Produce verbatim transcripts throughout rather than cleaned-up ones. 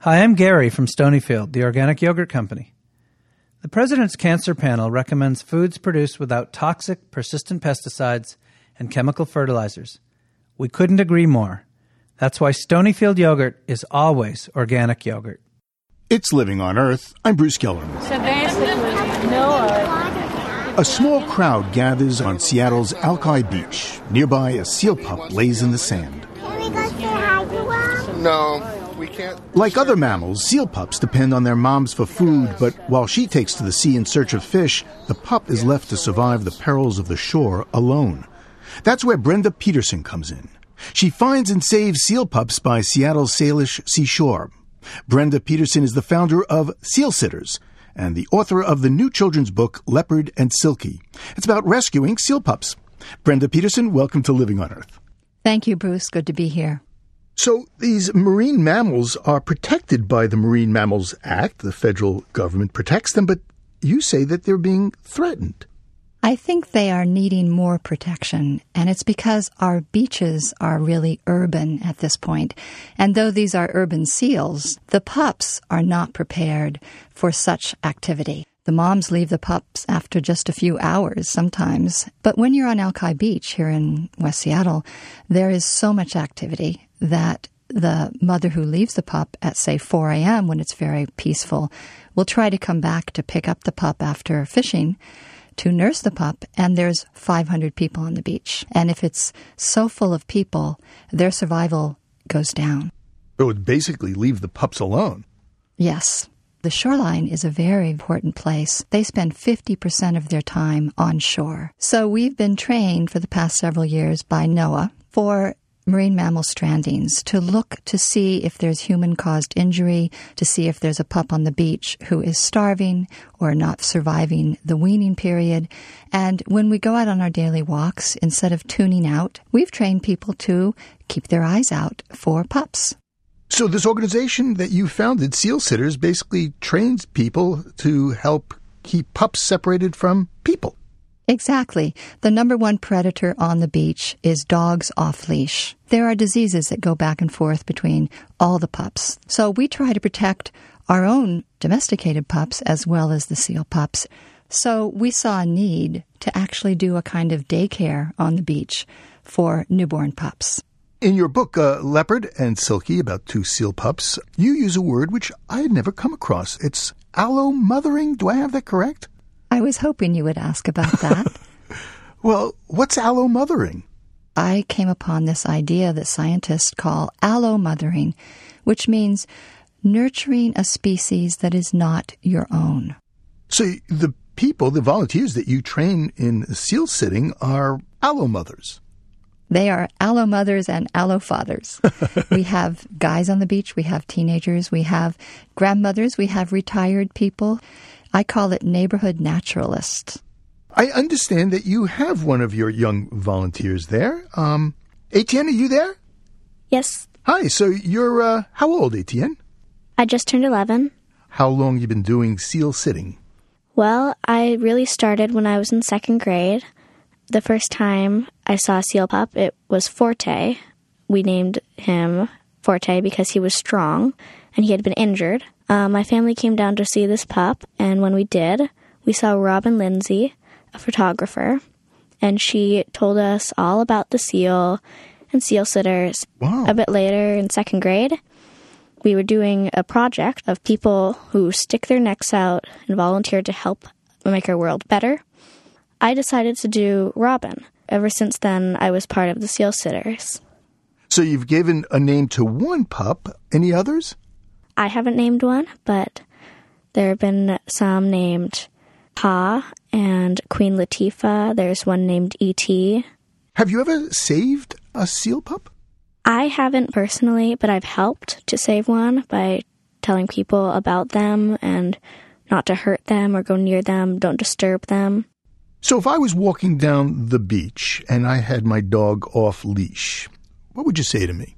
Hi, I'm Gary from Stonyfield, the organic yogurt company. The President's Cancer Panel recommends foods produced without toxic, persistent pesticides and chemical fertilizers. We couldn't agree more. That's why Stonyfield yogurt is always organic yogurt. It's Living on Earth. I'm Bruce Kellerman. So basically, Noah. A small crowd gathers on Seattle's Alki Beach. Nearby, a seal pup lays in the sand. Can we go say hi to him? No, we can't. Like other mammals, seal pups depend on their moms for food, but while she takes to the sea in search of fish, the pup is left to survive the perils of the shore alone. That's where Brenda Peterson comes in. She finds and saves seal pups by Seattle's Salish seashore. Brenda Peterson is the founder of Seal Sitters and the author of the new children's book, Leopard and Silky. It's about rescuing seal pups. Brenda Peterson, welcome to Living on Earth. Thank you, Bruce. Good to be here. So these marine mammals are protected by the Marine Mammals Act. The federal government protects them, but you say that they're being threatened. I think they are needing more protection, and it's because our beaches are really urban at this point. And though these are urban seals, the pups are not prepared for such activity. The moms leave the pups after just a few hours sometimes. But when you're on Alki Beach here in West Seattle, there is so much activity that the mother who leaves the pup at, say, four a.m. when it's very peaceful will try to come back to pick up the pup after fishing to nurse the pup, and there's five hundred people on the beach. And if it's so full of people, their survival goes down. It would basically leave the pups alone. Yes. The shoreline is a very important place. They spend fifty percent of their time on shore. So we've been trained for the past several years by NOAA for marine mammal strandings to look to see if there's human-caused injury, to see if there's a pup on the beach who is starving or not surviving the weaning period. And when we go out on our daily walks, instead of tuning out, we've trained people to keep their eyes out for pups. So this organization that you founded, Seal Sitters, basically trains people to help keep pups separated from people. Exactly. The number one predator on the beach is dogs off-leash. There are diseases that go back and forth between all the pups. So we try to protect our own domesticated pups as well as the seal pups. So we saw a need to actually do a kind of daycare on the beach for newborn pups. In your book, uh, Leopard and Silky, about two seal pups, you use a word which I had never come across. It's allomothering. Do I have that correct? I was hoping you would ask about that. Well, what's allomothering? I came upon this idea that scientists call allomothering, which means nurturing a species that is not your own. So the people, the volunteers that you train in seal sitting are allomothers. They are allomothers and allofathers. We have guys on the beach, we have teenagers, we have grandmothers, we have retired people. I call it neighborhood naturalists. I understand that you have one of your young volunteers there. Um, Etienne, are you there? Yes. Hi, so you're, uh, how old, Etienne? I just turned eleven. How long you been doing seal sitting? Well, I really started when I was in second grade. The first time I saw a seal pup, it was Forte. We named him Forte because he was strong and he had been injured. Uh, my family came down to see this pup, and when we did, we saw Robin Lindsay, a photographer, and she told us all about the seal and seal sitters. Wow. A bit later in second grade, we were doing a project of people who stick their necks out and volunteer to help make our world better. I decided to do Robin. Ever since then, I was part of the Seal Sitters. So you've given a name to one pup. Any others? I haven't named one, but there have been some named Pa and Queen Latifah. There's one named E T Have you ever saved a seal pup? I haven't personally, but I've helped to save one by telling people about them and not to hurt them or go near them, don't disturb them. So if I was walking down the beach and I had my dog off leash, what would you say to me?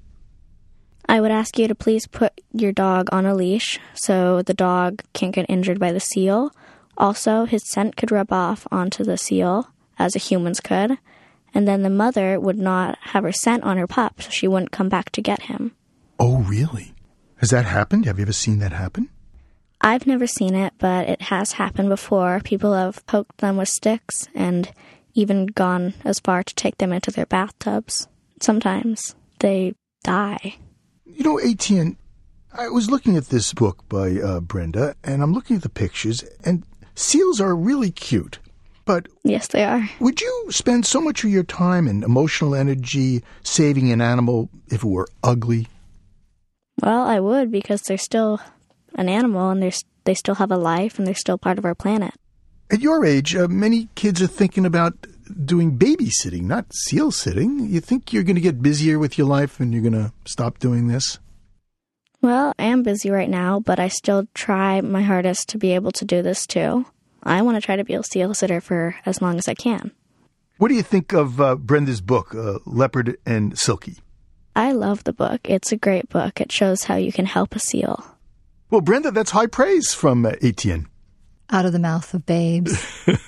I would ask you to please put your dog on a leash so the dog can't get injured by the seal. Also, his scent could rub off onto the seal, as a human's could, and then the mother would not have her scent on her pup, so she wouldn't come back to get him. Oh, really? Has that happened? Have you ever seen that happen? I've never seen it, but it has happened before. People have poked them with sticks and even gone as far to take them into their bathtubs. Sometimes they die. You know, Etienne, I was looking at this book by uh, Brenda, and I'm looking at the pictures, and seals are really cute. But yes, they are. Would you spend so much of your time and emotional energy saving an animal if it were ugly? Well, I would, because they're still an animal, and they're, they still have a life, and they're still part of our planet. At your age, uh, many kids are thinking about doing babysitting, not seal sitting. You think you're going to get busier with your life and you're going to stop doing this? Well, I am busy right now, but I still try my hardest to be able to do this too. I want to try to be a seal sitter for as long as I can. What do you think of uh, Brenda's book, uh, Leopard and Silky? I love the book. It's a great book. It shows how you can help a seal. Well, Brenda, that's high praise from uh, Etienne. Out of the mouth of babes.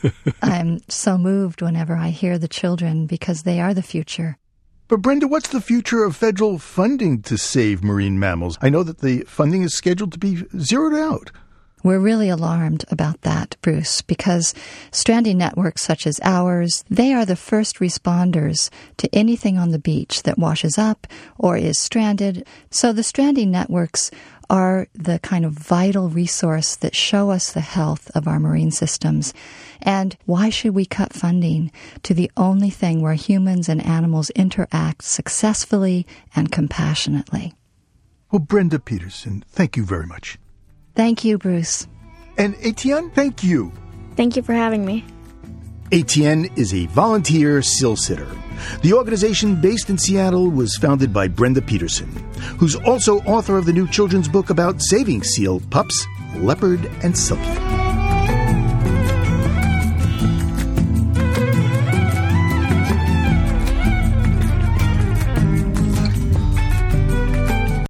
I'm so moved whenever I hear the children because they are the future. But Brenda, what's the future of federal funding to save marine mammals? I know that the funding is scheduled to be zeroed out. We're really alarmed about that, Bruce, because stranding networks such as ours, they are the first responders to anything on the beach that washes up or is stranded. So the stranding networks are the kind of vital resource that show us the health of our marine systems. And why should we cut funding to the only thing where humans and animals interact successfully and compassionately? Well, Brenda Peterson, thank you very much. Thank you, Bruce. And Etienne, thank you. Thank you for having me. Etienne is a volunteer seal sitter. The organization, based in Seattle, was founded by Brenda Peterson, who's also author of the new children's book about saving seal pups, Leopard and Silky.